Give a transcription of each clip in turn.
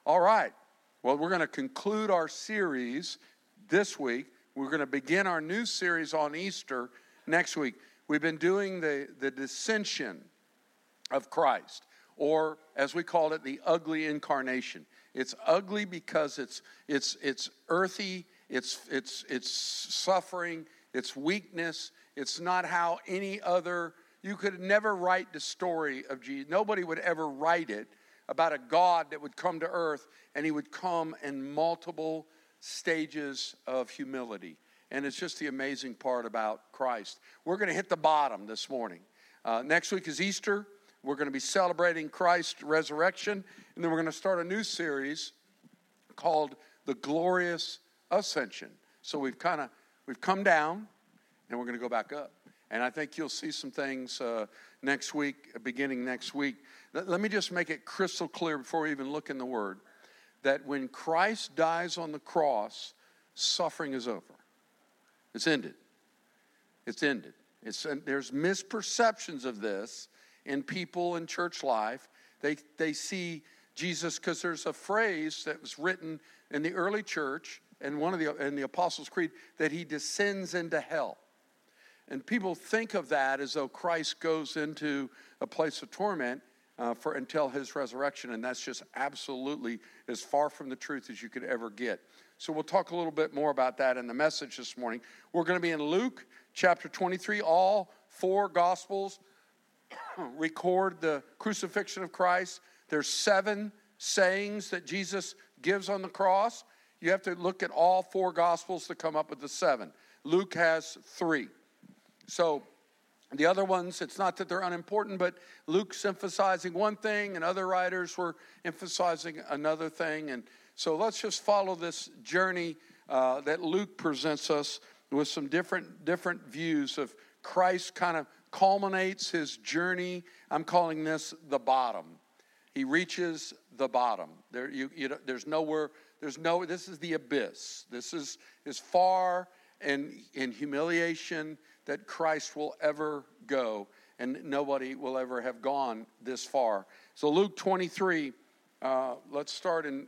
All right. Well, we're going to conclude our series this week. We're going to begin our new series on Easter next week. We've been doing the dissension of Christ, or as we called it, the ugly incarnation. It's ugly because it's earthy, it's suffering, it's weakness. It's not how any other, you could never write the story of Jesus. Nobody would ever write it about a God that would come to earth, and he would come in multiple stages of humility. And it's just the amazing part about Christ. We're going to hit the bottom this morning. Next week is Easter. We're going to be celebrating Christ's resurrection. And then we're going to start a new series called The Glorious Ascension. So we've come down, and we're going to go back up. And I think you'll see some things next week, beginning next week. Let me just make it crystal clear before we even look in the Word, that when Christ dies on the cross, suffering is over. It's ended. It's ended. There's misperceptions of this in people in church life. They see Jesus, because there's a phrase that was written in the early church and in the Apostles' Creed, that he descends into hell. And people think of that as though Christ goes into a place of torment until his resurrection, and that's just absolutely as far from the truth as you could ever get. So we'll talk a little bit more about that in the message this morning. We're going to be in Luke chapter 23. All four Gospels record the crucifixion of Christ. There's 7 sayings that Jesus gives on the cross. You have to look at all 4 Gospels to come up with the 7. Luke has 3. So the other ones, it's not that they're unimportant, but Luke's emphasizing one thing and other writers were emphasizing another thing. And so let's just follow this journey that Luke presents us with some different views of Christ. Kind of culminates his journey. I'm calling this the bottom. He reaches the bottom. There's nowhere. This is the abyss. This is as far in humiliation that Christ will ever go, and nobody will ever have gone this far. So Luke 23, let's start in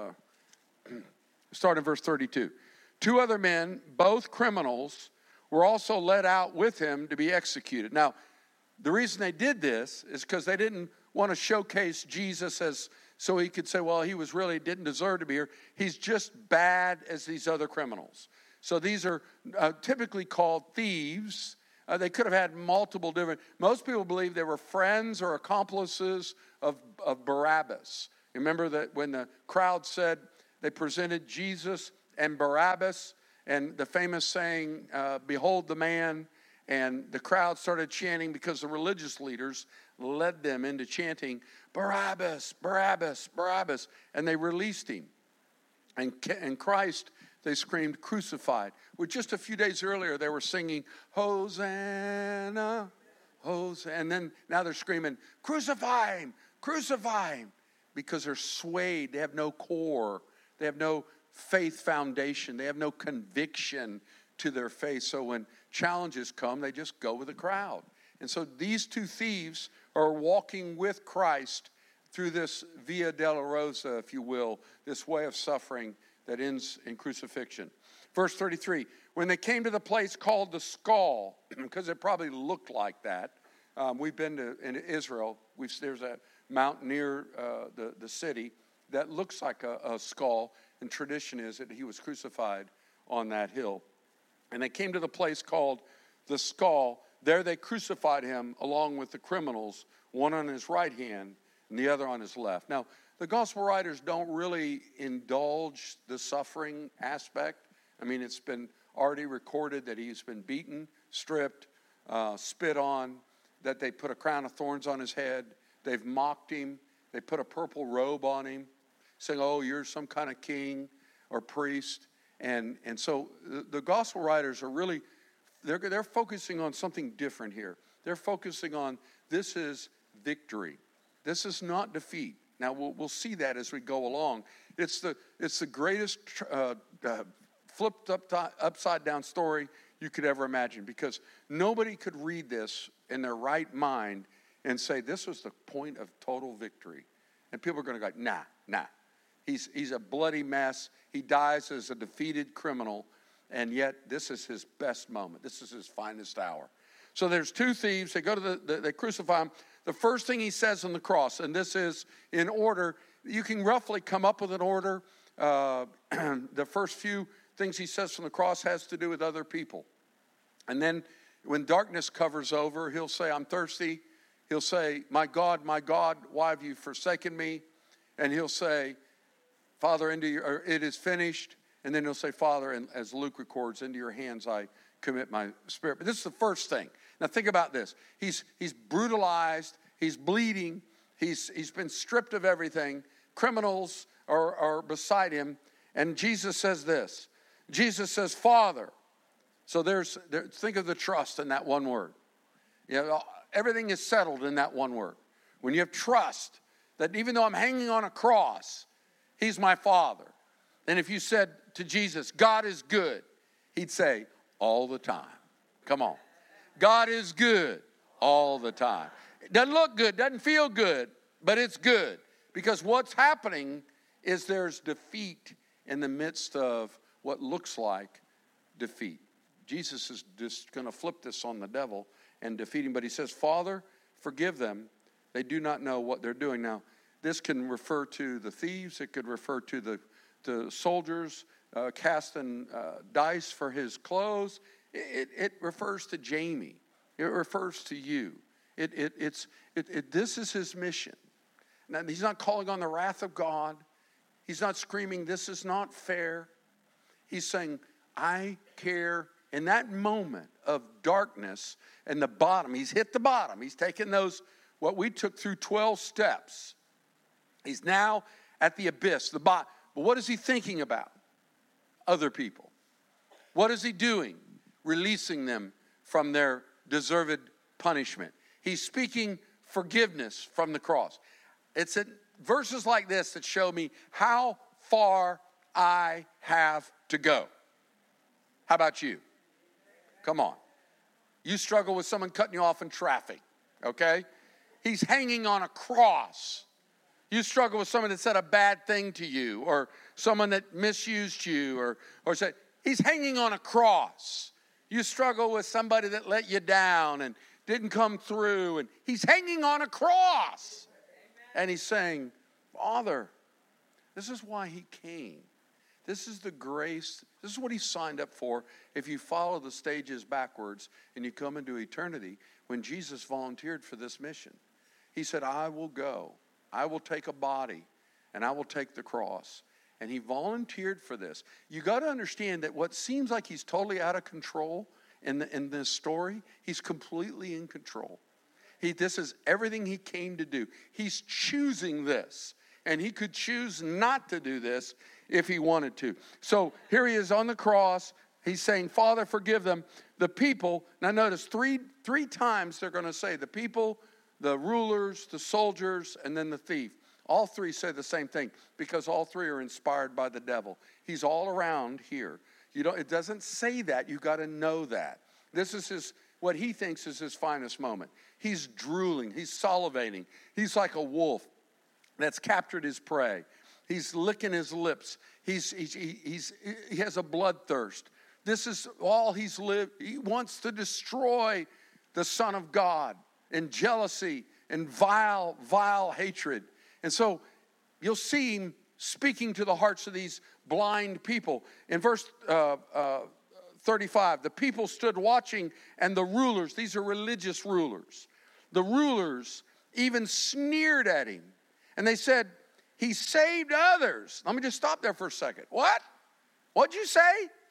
verse 32. 2 other men, both criminals, were also led out with him to be executed. Now, the reason they did this is because they didn't want to showcase Jesus as so he could say, well, he didn't deserve to be here. He's just bad as these other criminals. So these are typically called thieves. They could have had multiple different. Most people believe they were friends or accomplices of Barabbas. Remember that when the crowd said they presented Jesus and Barabbas, and the famous saying, behold the man, and the crowd started chanting because the religious leaders led them into chanting, Barabbas, Barabbas, Barabbas, and they released him. And Christ, they screamed, crucified. Well, just a few days earlier, they were singing, Hosanna, Hosanna. And then now they're screaming, crucify him, crucify him. Because they're swayed. They have no core. They have no faith foundation. They have no conviction to their faith. So when challenges come, they just go with the crowd. And so these 2 thieves are walking with Christ through this Via Dolorosa, if you will, this way of suffering that ends in crucifixion. Verse 33, when they came to the place called the Skull, because it probably looked like that. We've been in Israel. There's a mount near the city that looks like a skull, and tradition is that he was crucified on that hill. And they came to the place called the Skull. There they crucified him along with the criminals, one on his right hand and the other on his left. Now, the gospel writers don't really indulge the suffering aspect. I mean, it's been already recorded that he's been beaten, stripped, spit on, that they put a crown of thorns on his head. They've mocked him. They put a purple robe on him, saying, oh, you're some kind of king or priest. And so the gospel writers are really, they're focusing on something different here. They're focusing on this is victory. This is not defeat. Now, we'll see that as we go along. It's the greatest flipped upside down story you could ever imagine, because nobody could read this in their right mind and say this was the point of total victory. And people are going to go, nah. He's a bloody mess. He dies as a defeated criminal, and yet this is his best moment. This is his finest hour. So there's two thieves. They go to they crucify him. The first thing he says on the cross, and this is in order, you can roughly come up with an order. The first few things he says from the cross has to do with other people. And then when darkness covers over, he'll say, I'm thirsty. He'll say, my God, why have you forsaken me? And he'll say, Father, it is finished. And then he'll say, Father, and as Luke records, into your hands I commit my spirit. But this is the first thing. Now think about this. He's brutalized. He's bleeding. He's been stripped of everything. Criminals are beside him. And Jesus says this. Jesus says, Father. So think of the trust in that one word. You know, everything is settled in that one word. When you have trust that even though I'm hanging on a cross, he's my Father. And if you said to Jesus, God is good, he'd say, all the time. Come on. God is good all the time. It doesn't look good, doesn't feel good, but it's good. Because what's happening is there's defeat in the midst of what looks like defeat. Jesus is just going to flip this on the devil and defeat him. But he says, Father, forgive them. They do not know what they're doing. Now, this can refer to the thieves. It could refer to the soldiers casting dice for his clothes. It refers to Jamie. It refers to you. This is his mission. Now, he's not calling on the wrath of God. He's not screaming, this is not fair. He's saying, I care. In that moment of darkness and the bottom, he's hit the bottom. He's taken what we took through 12 steps. He's now at the abyss, the bottom. But what is he thinking about? Other people. What is he doing? Releasing them from their deserved punishment. He's speaking forgiveness from the cross. It's verses like this that show me how far I have to go. How about you? Come on. You struggle with someone cutting you off in traffic, okay? He's hanging on a cross. You struggle with someone that said a bad thing to you, or someone that misused you, or said, he's hanging on a cross. You struggle with somebody that let you down and didn't come through, and he's hanging on a cross. And he's saying, Father, this is why he came. This is the grace. This is what he signed up for. If you follow the stages backwards and you come into eternity, when Jesus volunteered for this mission, he said, I will go. I will take a body and I will take the cross. And he volunteered for this. You got to understand that what seems like he's totally out of control in this story, he's completely in control. This is everything he came to do. He's choosing this. And he could choose not to do this if he wanted to. So here he is on the cross. He's saying, Father, forgive them. The people, now notice three times they're going to say, the people, the rulers, the soldiers, and then the thief. All three say the same thing because all three are inspired by the devil. He's all around here. It doesn't say that. You got to know that. This is what he thinks is his finest moment. He's drooling. He's salivating. He's like a wolf that's captured his prey. He's licking his lips. He has a bloodthirst. This is all he's lived. He wants to destroy the Son of God in jealousy and vile hatred. And so you'll see him speaking to the hearts of these blind people. In verse 35, the people stood watching, and the rulers, these are religious rulers, the rulers even sneered at him. And they said, he saved others. Let me just stop there for a second. What? What'd you say?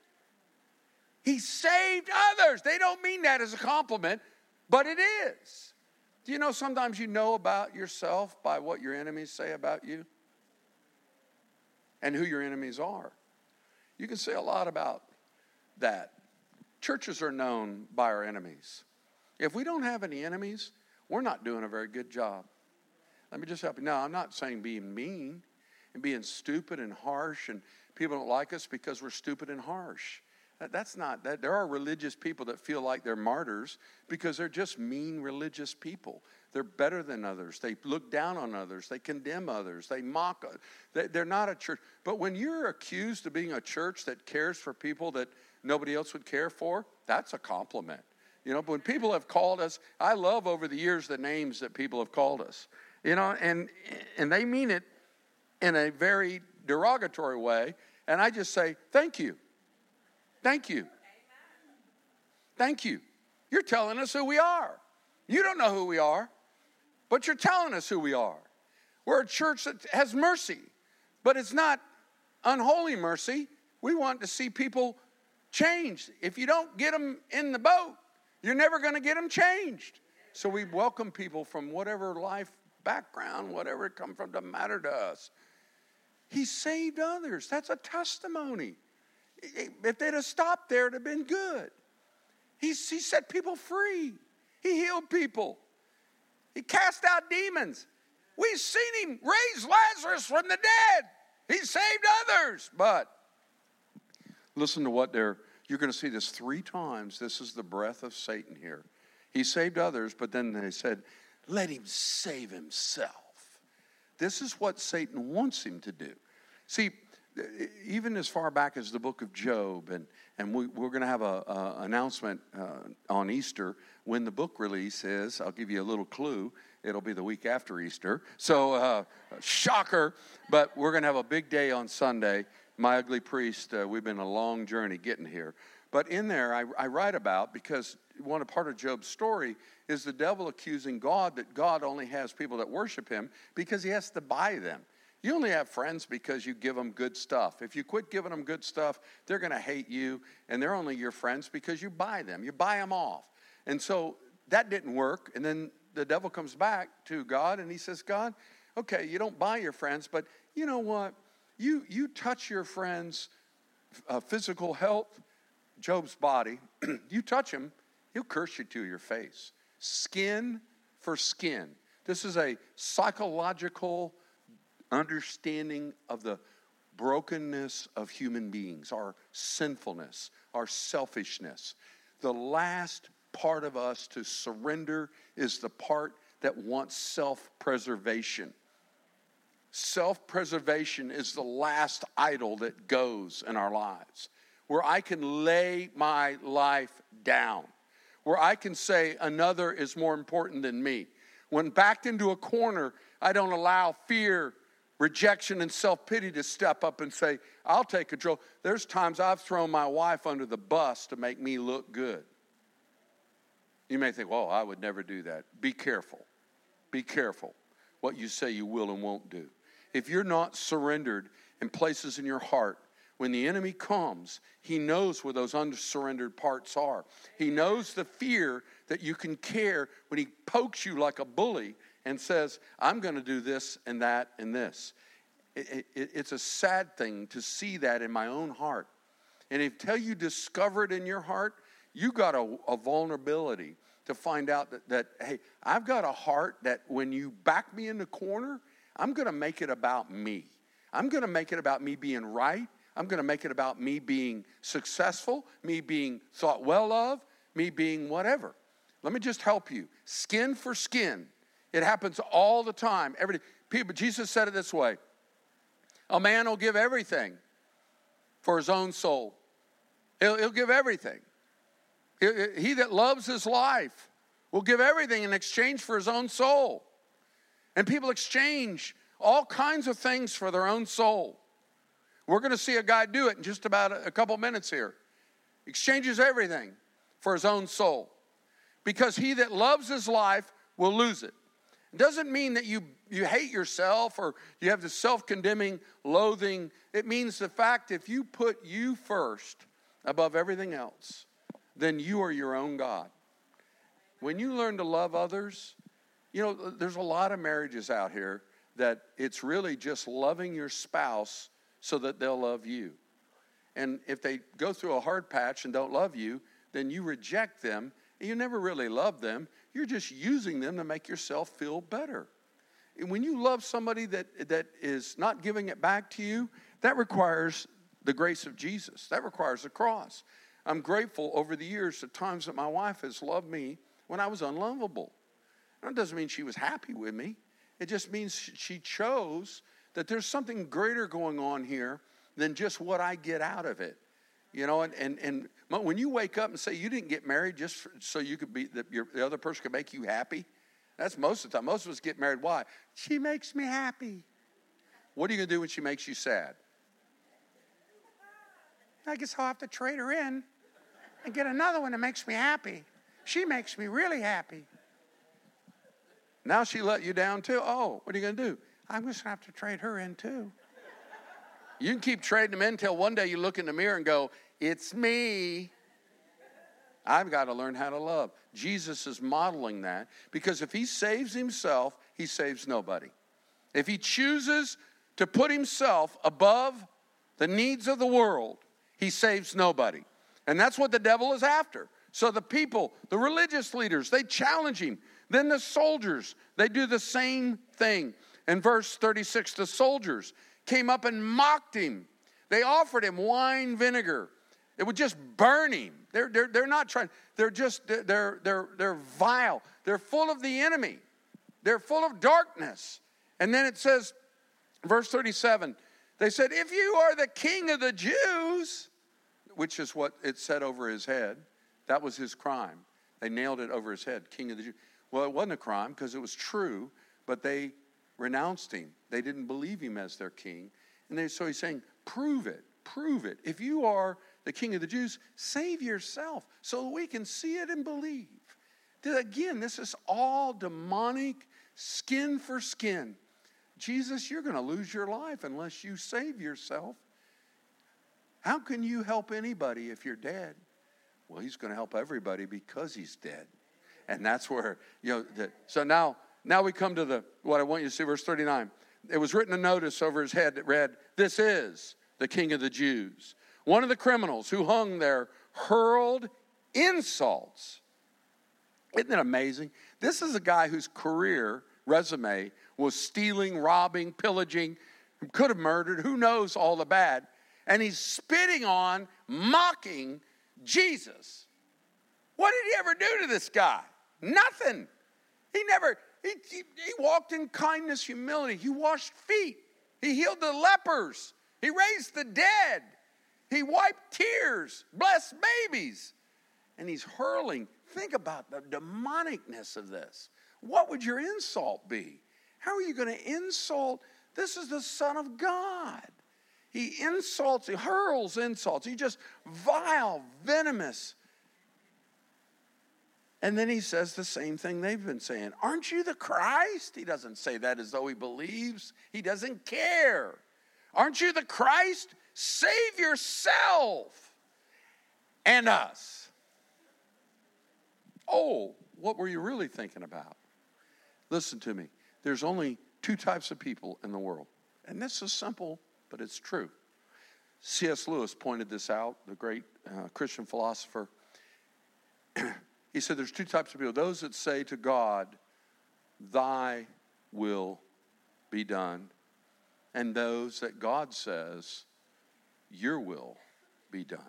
He saved others. They don't mean that as a compliment, but it is. Do you know sometimes you know about yourself by what your enemies say about you? And who your enemies are. You can say a lot about that. Churches are known by our enemies. If we don't have any enemies, we're not doing a very good job. Let me just help you. Now, I'm not saying being mean and being stupid and harsh and people don't like us because we're stupid and harsh. That's not that. There are religious people that feel like they're martyrs because they're just mean religious people. They're better than others. They look down on others. They condemn others. They mock. They're not a church. But when you're accused of being a church that cares for people that nobody else would care for, that's a compliment. You know, when people have called us, I love over the years the names that people have called us. You know, and they mean it in a very derogatory way. And I just say, thank you. Thank you. Thank you. You're telling us who we are. You don't know who we are, but you're telling us who we are. We're a church that has mercy, but it's not unholy mercy. We want to see people changed. If you don't get them in the boat, you're never going to get them changed. So we welcome people from whatever life background, whatever it come from, doesn't matter to us. He saved others. That's a testimony. If they'd have stopped there, it'd have been good. He set people free. He healed people. He cast out demons. We've seen him raise Lazarus from the dead. He saved others. But listen to what you're going to see this 3 times. This is the breath of Satan here. He saved others, but then they said, let him save himself. This is what Satan wants him to do. See, even as far back as the book of Job, and we're going to have an announcement on Easter when the book release is. I'll give you a little clue. It'll be the week after Easter. So, shocker, but we're going to have a big day on Sunday. My Ugly Priest, we've been a long journey getting here. But in there, I write about, because part of Job's story is the devil accusing God that God only has people that worship him because he has to buy them. You only have friends because you give them good stuff. If you quit giving them good stuff, they're going to hate you, and they're only your friends because you buy them. You buy them off. And so that didn't work, and then the devil comes back to God, and he says, God, okay, you don't buy your friends, but you know what? You touch your friends' physical health, Job's body, you touch him, he'll curse you to your face. Skin for skin. This is a psychological understanding of the brokenness of human beings, our sinfulness, our selfishness. The last part of us to surrender is the part that wants self-preservation. Self-preservation is the last idol that goes in our lives, where I can lay my life down, where I can say another is more important than me. When backed into a corner, I don't allow fear, rejection, and self-pity to step up and say, I'll take control. There's times I've thrown my wife under the bus to make me look good. You may think, well, I would never do that. Be careful. Be careful what you say you will and won't do. If you're not surrendered in places in your heart, when the enemy comes, he knows where those unsurrendered parts are. He knows the fear that you can care when he pokes you like a bully and says, I'm going to do this and that and this. It's a sad thing to see that in my own heart. And until you discover it in your heart, you got a vulnerability to find out that, hey, I've got a heart that when you back me in the corner, I'm going to make it about me. I'm going to make it about me being right. I'm going to make it about me being successful, me being thought well of, me being whatever. Let me just help you. Skin for skin. It happens all the time. Jesus said it this way. A man will give everything for his own soul. He'll give everything. He that loves his life will give everything in exchange for his own soul. And people exchange all kinds of things for their own soul. We're going to see a guy do it in just about a couple minutes here. Exchanges everything for his own soul. Because he that loves his life will lose it. It doesn't mean that you hate yourself or you have this self-condemning loathing. It means the fact if you put you first above everything else, then you are your own God. When you learn to love others, there's a lot of marriages out here that it's really just loving your spouse so that they'll love you. And if they go through a hard patch and don't love you, then you reject them. And you never really love them. You're just using them to make yourself feel better. And when you love somebody that is not giving it back to you, that requires the grace of Jesus. That requires the cross. I'm grateful over the years, the times that my wife has loved me when I was unlovable. That doesn't mean she was happy with me. It just means she chose that there's something greater going on here than just what I get out of it. You know, and when you wake up and say you didn't get married just so you could be, the other person could make you happy, that's most of the time. Most of us get married. Why? She makes me happy. What are you going to do when she makes you sad? I guess I'll have to trade her in and get another one that makes me happy. She makes me really happy. Now she let you down too. Oh, what are you going to do? I'm just going to have to trade her in too. You can keep trading them in until one day you look in the mirror and go, it's me. I've got to learn how to love. Jesus is modeling that because if he saves himself, he saves nobody. If he chooses to put himself above the needs of the world, he saves nobody. And that's what the devil is after. So the people, the religious leaders, they challenge him. Then the soldiers, they do the same thing. In verse 36, the soldiers came up and mocked him. They offered him wine vinegar. It would just burn him. They're not trying. They're vile. They're full of the enemy. They're full of darkness. And then it says, verse 37, they said, if you are the king of the Jews, which is what it said over his head, that was his crime. They nailed it over his head, king of the Jews. Well, it wasn't a crime because it was true, but they renounced him. They didn't believe him as their king. And so he's saying, prove it, prove it. If you are the king of the Jews, save yourself so we can see it and believe. Again, this is all demonic, skin for skin. Jesus, you're going to lose your life unless you save yourself. How can you help anybody if you're dead? Well, he's going to help everybody because he's dead. And that's where, so now we come to what I want you to see, verse 39. It was written a notice over his head that read, this is the King of the Jews. One of the criminals who hung there hurled insults. Isn't it amazing? This is a guy whose career resume was stealing, robbing, pillaging, could have murdered, who knows all the bad. And he's spitting on, mocking Jesus. What did he ever do to this guy? Nothing. He walked in kindness, humility. He washed feet. He healed the lepers. He raised the dead. He wiped tears, blessed babies. And he's hurling. Think about the demonicness of this. What would your insult be? How are you going to insult? This is the Son of God. He insults, he hurls insults. He just vile, venomous. And then he says the same thing they've been saying. Aren't you the Christ? He doesn't say that as though he believes. He doesn't care. Aren't you the Christ? Save yourself and us. Oh, what were you really thinking about? Listen to me. There's only two types of people in the world. And this is simple, but it's true. C.S. Lewis pointed this out, the great Christian philosopher. He said there's two types of people. Those that say to God, thy will be done. And those that God says, your will be done.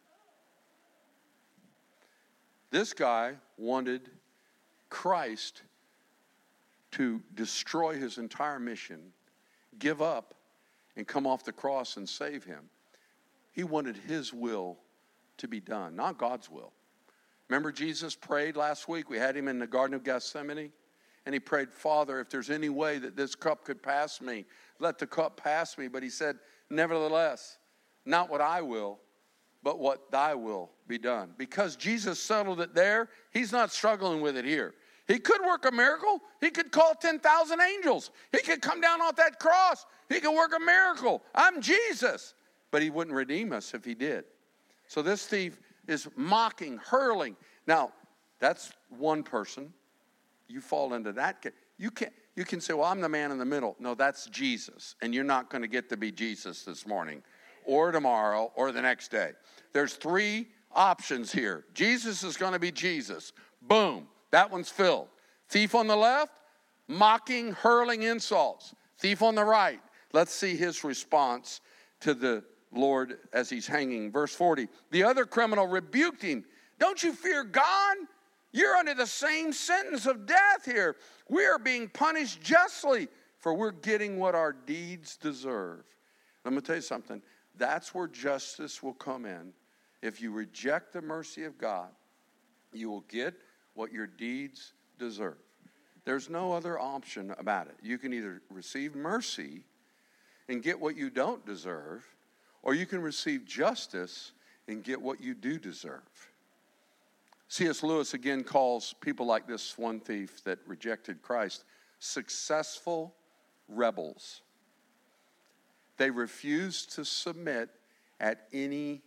This guy wanted Christ to destroy his entire mission, give up, and come off the cross and save him. He wanted his will to be done, not God's will. Remember Jesus prayed last week? We had him in the Garden of Gethsemane. And he prayed, Father, if there's any way that this cup could pass me, let the cup pass me. But he said, nevertheless, not what I will, but what thy will be done. Because Jesus settled it there, he's not struggling with it here. He could work a miracle. He could call 10,000 angels. He could come down off that cross. He could work a miracle. I'm Jesus. But he wouldn't redeem us if he did. So this thief is mocking, hurling. Now, that's one person. You fall into that. You can say, well, I'm the man in the middle. No, that's Jesus. And you're not going to get to be Jesus this morning or tomorrow or the next day. There's three options here. Jesus is going to be Jesus. Boom. That one's filled. Thief on the left, mocking, hurling insults. Thief on the right. Let's see his response to the Lord as he's hanging. Verse 40. The other criminal rebuked him. Don't you fear God? You're under the same sentence of death here. We are being punished justly, for we're getting what our deeds deserve. Let me tell you something. That's where justice will come in. If you reject the mercy of God, you will get what your deeds deserve. There's no other option about it. You can either receive mercy and get what you don't deserve, or you can receive justice and get what you do deserve. C.S. Lewis again calls people like this one thief that rejected Christ successful rebels. They refused to submit at any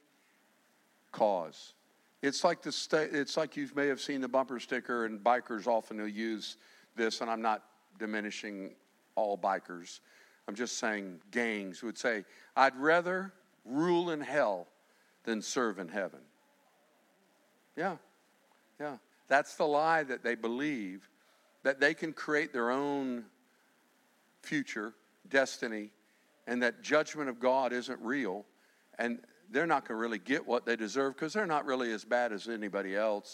cause. It's like you may have seen the bumper sticker, and bikers often will use this, and I'm not diminishing all bikers. I'm just saying gangs would say, I'd rather rule in hell than serve in heaven. Yeah. That's the lie that they believe, that they can create their own future, destiny, and that judgment of God isn't real, and they're not going to really get what they deserve because they're not really as bad as anybody else.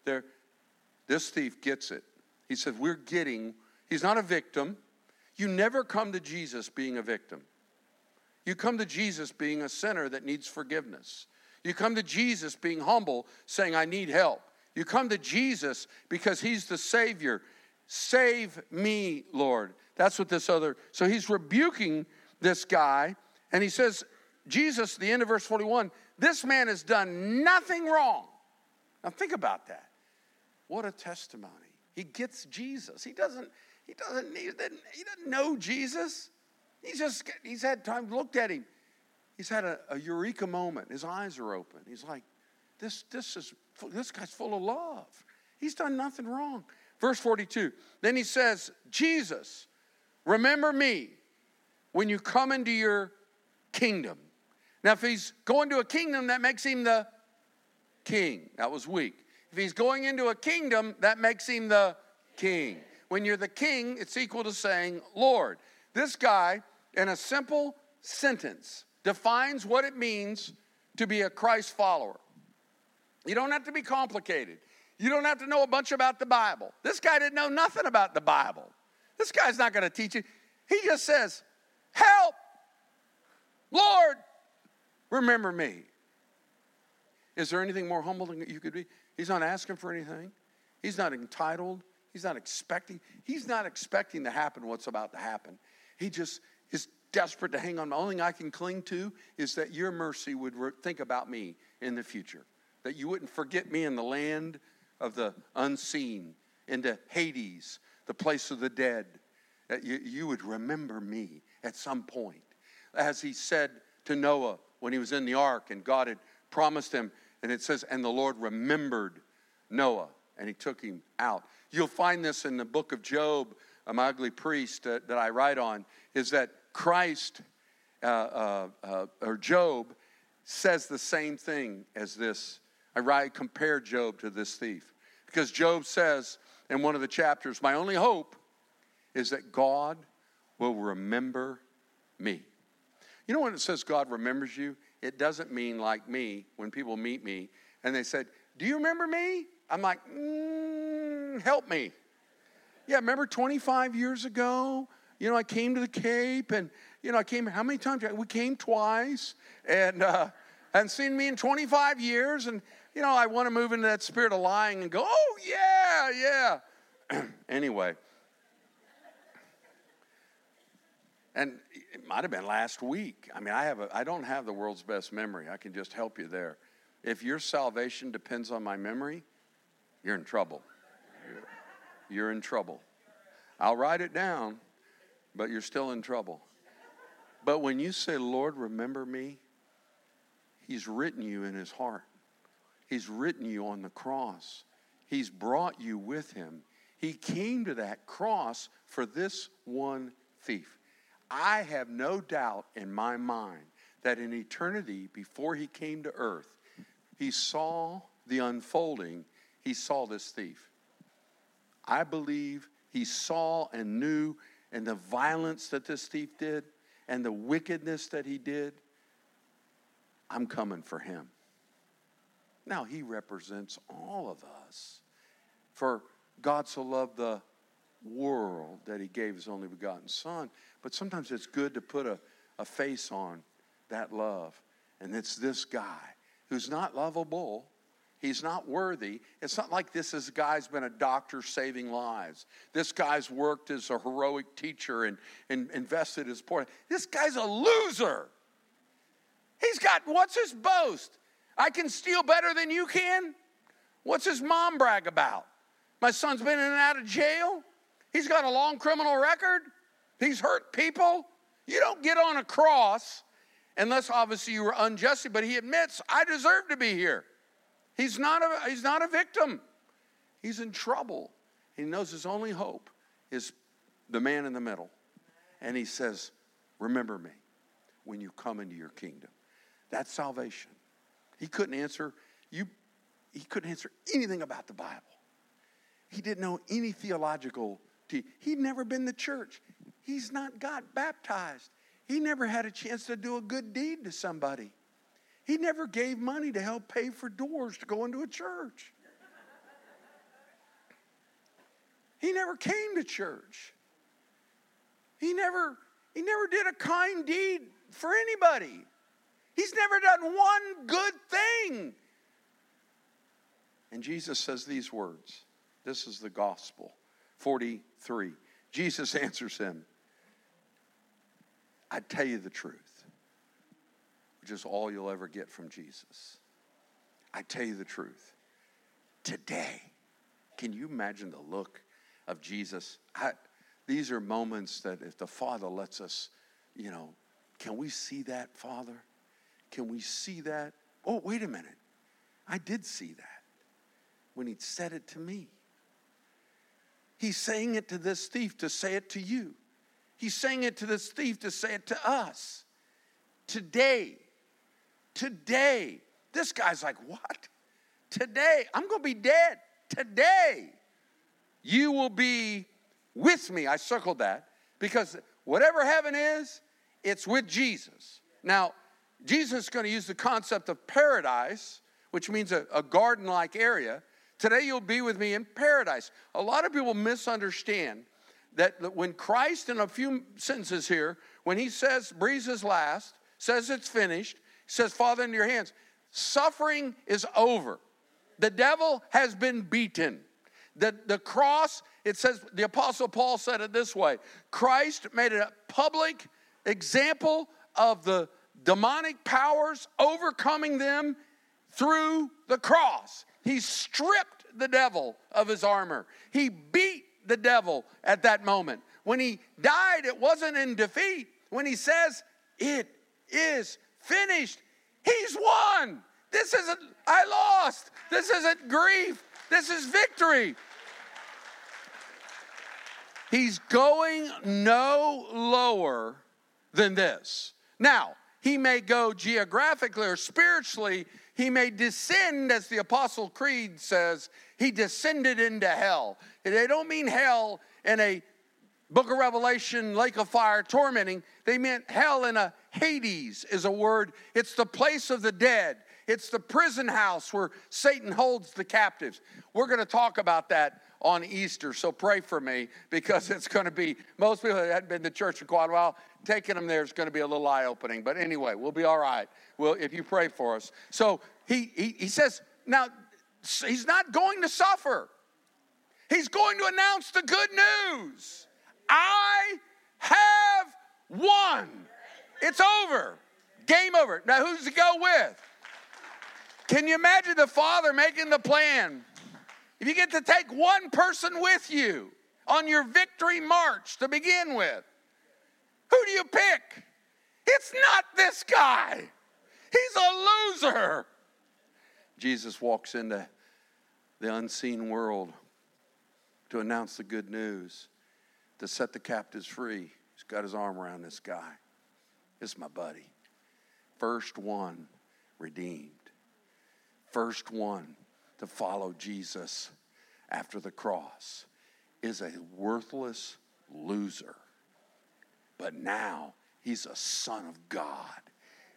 This thief gets it. He said, he's not a victim. You never come to Jesus being a victim. You come to Jesus being a sinner that needs forgiveness. You come to Jesus being humble, saying, I need help. You come to Jesus because he's the Savior. Save me, Lord. That's what so he's rebuking this guy, and he says, Jesus, the end of verse 41, this man has done nothing wrong. Now think about that. What a testimony. He gets Jesus. He doesn't know Jesus. He's had time, looked at him. He's had a eureka moment. His eyes are open. He's like, this guy's full of love. He's done nothing wrong. Verse 42, then he says, Jesus, remember me when you come into your kingdom. Now, if he's going to a kingdom, that makes him the king. That was weak. If he's going into a kingdom, that makes him the king. When you're the king, it's equal to saying, Lord. This guy, in a simple sentence, defines what it means to be a Christ follower. You don't have to be complicated. You don't have to know a bunch about the Bible. This guy didn't know nothing about the Bible. This guy's not going to teach you. He just says, help, Lord, remember me. Is there anything more humble than you could be? He's not asking for anything. He's not entitled. He's not expecting. He's not expecting to happen what's about to happen. He just is desperate to hang on. The only thing I can cling to is that your mercy would think about me in the future. That you wouldn't forget me in the land of the unseen, into Hades, the place of the dead. That you would remember me at some point. As he said to Noah when he was in the ark and God had promised him, and it says, and the Lord remembered Noah and he took him out. You'll find this in the book of Job, my ugly priest that I write on, is that Christ or Job says the same thing as this. I compare Job to this thief because Job says in one of the chapters, my only hope is that God will remember me. You know when it says God remembers you, it doesn't mean like me when people meet me and they said, do you remember me? I'm like, help me. Yeah, remember 25 years ago? You know, I came to the Cape and, I came, how many times? We came twice and hadn't seen me in 25 years. And, I want to move into that spirit of lying and go, oh, yeah. Anyway. And it might have been last week. I mean, I don't have the world's best memory. I can just help you there. If your salvation depends on my memory, you're in trouble. You're in trouble. I'll write it down, but you're still in trouble. But when you say, Lord, remember me, he's written you in his heart. He's written you on the cross. He's brought you with him. He came to that cross for this one thief. I have no doubt in my mind that in eternity, before he came to earth, he saw the unfolding. He saw this thief. I believe he saw and knew, and the violence that this thief did and the wickedness that he did, I'm coming for him. Now, he represents all of us. For God so loved the world that he gave his only begotten Son. But sometimes it's good to put a face on that love. And it's this guy who's not lovable. He's not worthy. It's not like this guy's been a doctor saving lives. This guy's worked as a heroic teacher and invested his poor. This guy's a loser. He's got, what's his boast? I can steal better than you can? What's his mom brag about? My son's been in and out of jail. He's got a long criminal record. He's hurt people. You don't get on a cross unless obviously you were unjustly, but he admits, I deserve to be here. He's not a victim. He's in trouble. He knows his only hope is the man in the middle. And he says, remember me when you come into your kingdom. That's salvation. He couldn't answer anything about the Bible. He didn't know any theological. He'd never been to church. He's not got baptized. He never had a chance to do a good deed to somebody. He never gave money to help pay for doors to go into a church. He never came to church. He never did a kind deed for anybody. He's never done one good thing. And Jesus says these words. This is the gospel. 43. Jesus answers him, I tell you the truth, which is all you'll ever get from Jesus. I tell you the truth. Today, can you imagine the look of Jesus? These are moments that if the Father lets us, can we see that, Father? Can we see that? Oh, wait a minute. I did see that when he said it to me. He's saying it to this thief to say it to you. He's saying it to this thief to say it to us. Today. This guy's like, what? Today. I'm going to be dead. Today. You will be with me. I circled that because whatever heaven is, it's with Jesus. Now, Jesus is going to use the concept of paradise, which means a garden-like area. Today you'll be with me in paradise. A lot of people misunderstand that when Christ, in a few sentences here, when he says, breathes his last, says it's finished, says, Father, into your hands, suffering is over. The devil has been beaten. The cross, it says, the Apostle Paul said it this way, Christ made a public example of the demonic powers, overcoming them through the cross. He stripped the devil of his armor. He beat the devil at that moment. When he died, it wasn't in defeat. When he says, it is finished, he's won. This isn't, I lost. This isn't grief. This is victory. He's going no lower than this. Now, he may go geographically or spiritually. He may descend, as the Apostle Creed says, he descended into hell. They don't mean hell in a Book of Revelation, lake of fire, tormenting. They meant hell in a Hades is a word. It's the place of the dead. It's the prison house where Satan holds the captives. We're going to talk about that on Easter, so pray for me because it's going to be, most people that hadn't been to church in quite a while, taking them there is going to be a little eye-opening. But anyway, we'll be all right if you pray for us. So he says, now, he's not going to suffer. He's going to announce the good news. I have won. It's over. Game over. Now, who's to go with? Can you imagine the Father making the plan? If you get to take one person with you on your victory march to begin with, who do you pick? It's not this guy. He's a loser. Jesus walks into the unseen world to announce the good news, to set the captives free. He's got his arm around this guy. This is my buddy. First one redeemed. First one to follow Jesus after the cross is a worthless loser. But now he's a son of God.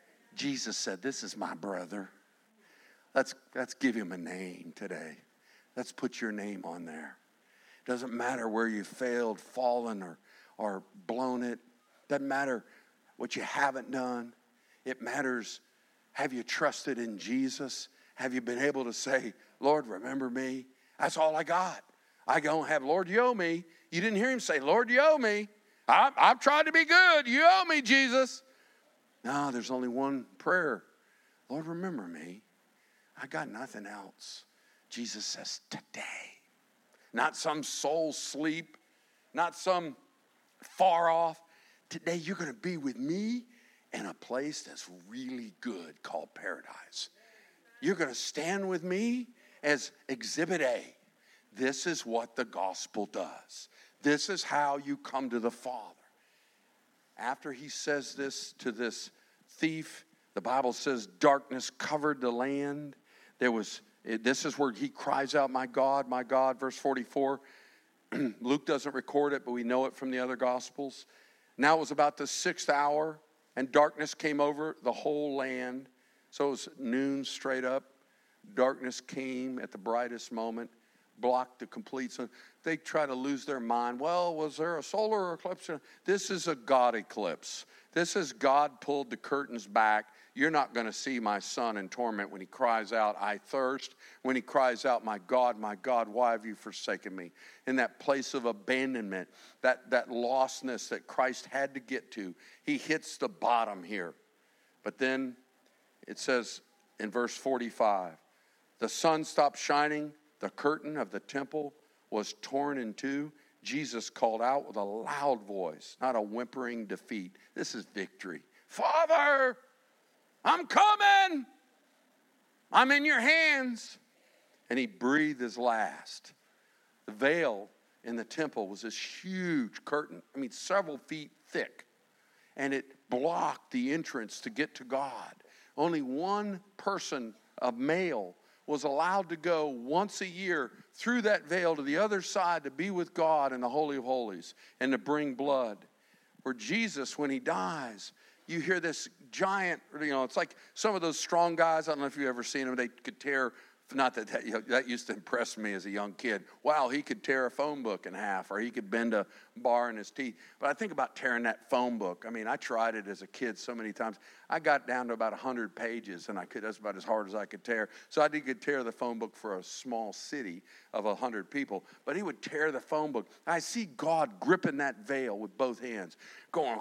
Jesus said, this is my brother. Let's give him a name today. Let's put your name on there. Doesn't matter where you failed, fallen, or blown it. Doesn't matter what you haven't done. It matters, have you trusted in Jesus? Have you been able to say, Lord, remember me? That's all I got. I don't have, Lord, you owe me. You didn't hear him say, Lord, you owe me. I've tried to be good. You owe me, Jesus. No, there's only one prayer. Lord, remember me. I got nothing else. Jesus says, today. Not some soul sleep. Not some far off. Today you're going to be with me in a place that's really good called paradise. You're going to stand with me as Exhibit A. This is what the gospel does. This is how you come to the Father. After he says this to this thief, the Bible says darkness covered the land. This is where he cries out, my God, verse 44. Luke doesn't record it, but we know it from the other Gospels. Now it was about the 6th hour, and darkness came over the whole land. So it was noon straight up. Darkness came at the brightest moment, blocked the complete sun. They try to lose their mind. Well, was there a solar eclipse? This is a God eclipse. This is God pulled the curtains back. You're not going to see my son in torment when he cries out, I thirst. When he cries out, my God, why have you forsaken me? In that place of abandonment, that lostness that Christ had to get to, he hits the bottom here. But then it says in verse 45, the sun stopped shining. The curtain of the temple was torn in two. Jesus called out with a loud voice, not a whimpering defeat. This is victory. Father, I'm coming. I'm in your hands. And he breathed his last. The veil in the temple was this huge curtain, several feet thick. And it blocked the entrance to get to God. Only one person, a male, was allowed to go once a year through that veil to the other side to be with God in the Holy of Holies and to bring blood. Where Jesus, when he dies, you hear this giant, it's like some of those strong guys. I don't know if you've ever seen them. They could tear, not that used to impress me as a young kid. Wow, he could tear a phone book in half, or he could bend a bar in his teeth. But I think about tearing that phone book. I tried it as a kid so many times. I got down to about 100 pages, and that's about as hard as I could tear. So I could tear the phone book for a small city of 100 people. But he would tear the phone book. I see God gripping that veil with both hands, going,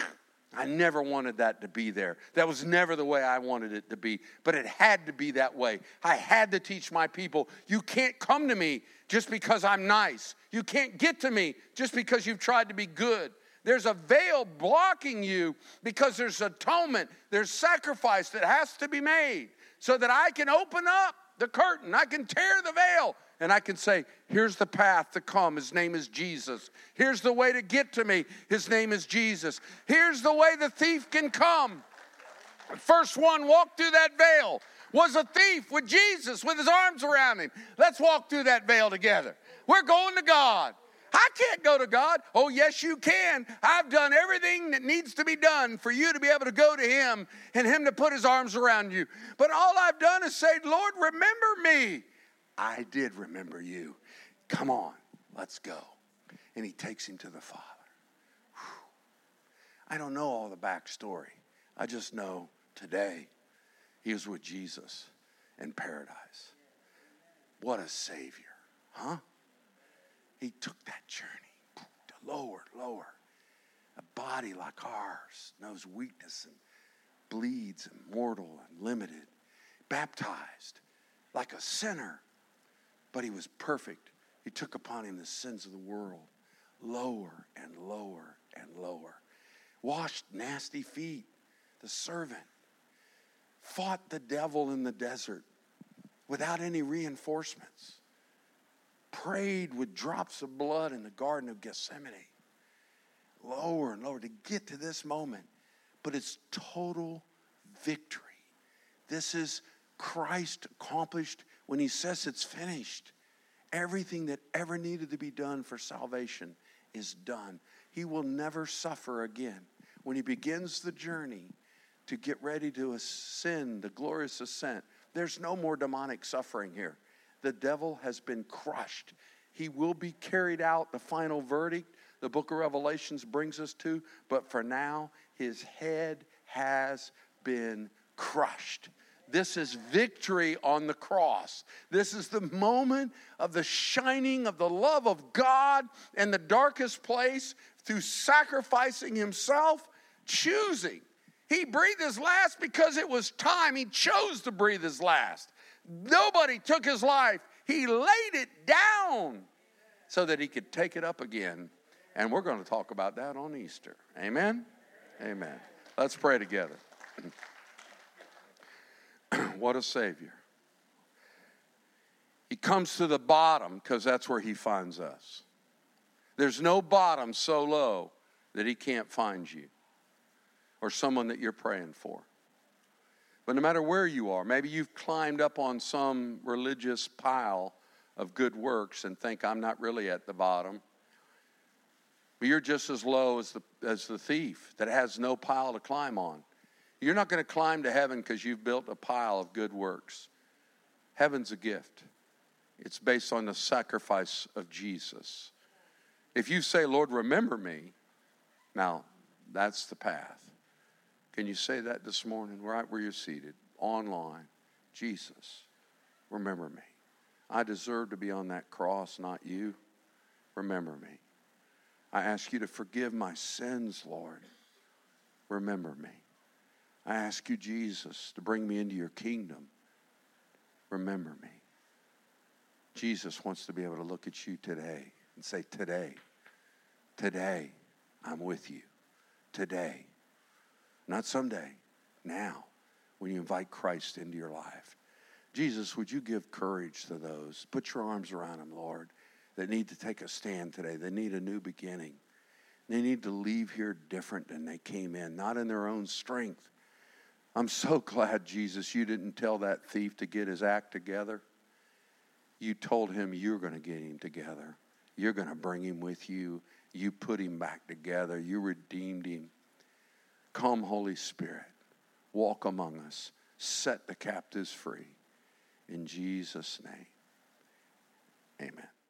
I never wanted that to be there. That was never the way I wanted it to be. But it had to be that way. I had to teach my people, you can't come to me just because I'm nice. You can't get to me just because you've tried to be good. There's a veil blocking you because there's atonement. There's sacrifice that has to be made so that I can open up the curtain. I can tear the veil. And I can say, here's the path to come. His name is Jesus. Here's the way to get to me. His name is Jesus. Here's the way the thief can come. The first one walked through that veil was a thief with Jesus, with his arms around him. Let's walk through that veil together. We're going to God. I can't go to God. Oh, yes, you can. I've done everything that needs to be done for you to be able to go to him and him to put his arms around you. But all I've done is say, Lord, remember me. I did remember you. Come on, let's go. And he takes him to the Father. Whew. I don't know all the backstory. I just know today he was with Jesus in paradise. What a Savior, huh? He took that journey to lower. A body like ours knows weakness and bleeds and mortal and limited. Baptized like a sinner. But he was perfect. He took upon him the sins of the world. Lower and lower and lower. Washed nasty feet. The servant. Fought the devil in the desert without any reinforcements. Prayed with drops of blood in the Garden of Gethsemane. Lower and lower to get to this moment. But it's total victory. This is Christ accomplished when he says it's finished. Everything that ever needed to be done for salvation is done. He will never suffer again. When he begins the journey to get ready to ascend, the glorious ascent, there's no more demonic suffering here. the devil has been crushed. He will be carried out, the final verdict the book of Revelations brings us to. But for now, his head has been crushed. This is victory on the cross. This is the moment of the shining of the love of God in the darkest place through sacrificing himself, choosing. He breathed his last because it was time. He chose to breathe his last. Nobody took his life. He laid it down so that he could take it up again. And we're going to talk about that on Easter. Amen? Amen. Let's pray together. What a Savior. He comes to the bottom because that's where he finds us. There's no bottom so low that he can't find you or someone that you're praying for. But no matter where you are, maybe you've climbed up on some religious pile of good works and think, I'm not really at the bottom. But you're just as low as the thief that has no pile to climb on. You're not going to climb to heaven because you've built a pile of good works. Heaven's a gift. It's based on the sacrifice of Jesus. If you say, Lord, remember me, now that's the path. Can you say that this morning, right where you're seated, online? Jesus, remember me. I deserve to be on that cross, not you. Remember me. I ask you to forgive my sins, Lord. Remember me. I ask you, Jesus, to bring me into your kingdom. Remember me. Jesus wants to be able to look at you today and say, today, I'm with you. Today. Not someday. Now, when you invite Christ into your life. Jesus, would you give courage to those? Put your arms around them, Lord, that need to take a stand today. They need a new beginning. They need to leave here different than they came in, not in their own strength. I'm so glad, Jesus, you didn't tell that thief to get his act together. You told him you're going to get him together. You're going to bring him with you. You put him back together. You redeemed him. Come, Holy Spirit, walk among us. Set the captives free. In Jesus' name, amen.